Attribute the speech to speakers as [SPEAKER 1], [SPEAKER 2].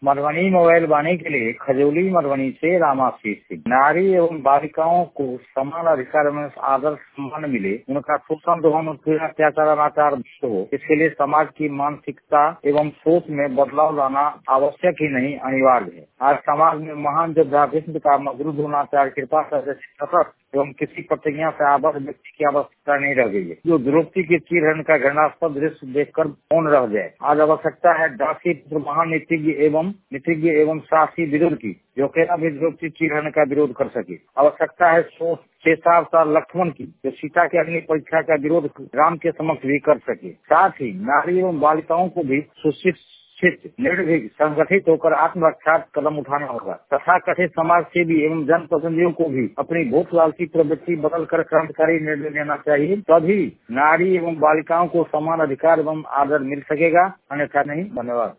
[SPEAKER 1] Madhubani mobile वाणी के लिए खजौली मधुबनी से रामाशीष सिंह। नारी एवं बालिकाओं को समान अधिकार में आदर सम्मान मिले, उनका शोषण दोहन उत्पीड़न अत्याचार अनाचार हो, इसके लिए समाज की मानसिकता एवं सोच में बदलाव लाना आवश्यक ही नहीं अनिवार्य है। आज समाज में महान योद्धा भीष्म का मजरूद होना कृपा सतत एवं किसी प्रतिज्ञा से आबद्ध व्यक्ति की आवश्यकता नहीं रह गई है, जो द्रौपदी के चीरहरण का घृणास्पद दृश्य देखकर मौन रह जाए। आज आवश्यकता है दासी पुत्र महान नीतिज्ञ एवं साहसी विरोध की, जो केवल भी द्रौपदी चीरहरण का विरोध कर सके। आवश्यकता है 6 लक्ष्मण की, जो सीता के अग्नि परीक्षा का विरोध राम के समक्ष भी कर सके। साथ ही नारी एवं बालिकाओं को भी सुशिक्षित निर्भीक संगठित होकर आत्मरक्षा कदम उठाना होगा तथा कथित समाज सेवी एवं जनप्रतिनिधियों को भी अपनी भूख लालची प्रवृत्ति बदल कर क्रांतिकारी निर्णय लेना चाहिए। तभी नारी एवं बालिकाओं को समान अधिकार एवं आदर मिल सकेगा, अन्यथा नहीं। धन्यवाद।